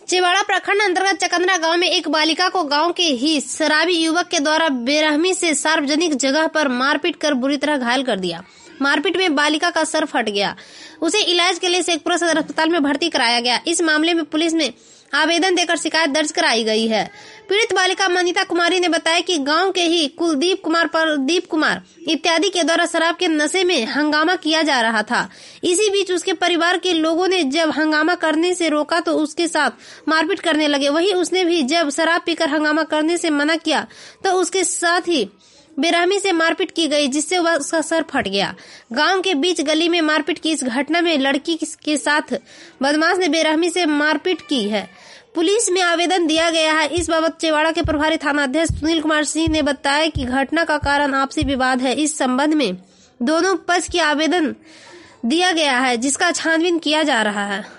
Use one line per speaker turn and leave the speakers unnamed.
चेवाड़ा प्रखंड अंतर्गत चकंदरा गांव में एक बालिका को गांव के ही शराबी युवक के द्वारा बेरहमी से सार्वजनिक जगह पर मारपीट कर बुरी तरह घायल कर दिया। मारपीट में बालिका का सर फट गया। उसे इलाज के लिए शेखपुरा सदर अस्पताल में भर्ती कराया गया। इस मामले में पुलिस में आवेदन देकर शिकायत दर्ज कराई गई है। पीड़ित बालिका मनीता कुमारी ने बताया कि गांव के ही कुलदीप कुमार, प्रदीप कुमार इत्यादि के द्वारा शराब के नशे में हंगामा किया जा रहा था। इसी बीच उसके परिवार के लोगों ने जब हंगामा करने से रोका तो उसके साथ मारपीट करने लगे। वहीं उसने भी जब शराब पीकर हंगामा करने से मना किया तो उसके साथ ही बेरहमी से मारपीट की गई, जिससे उसका सर फट गया। गांव के बीच गली में मारपीट की इस घटना में लड़की के साथ बदमाश ने बेरहमी से मारपीट की है। पुलिस में आवेदन दिया गया है। इस बाबत चेवाड़ा के प्रभारी थाना अध्यक्ष सुनील कुमार सिंह ने बताया कि घटना का कारण आपसी विवाद है। इस संबंध में दोनों पक्ष की आवेदन दिया गया है, जिसका छानबीन किया जा रहा है।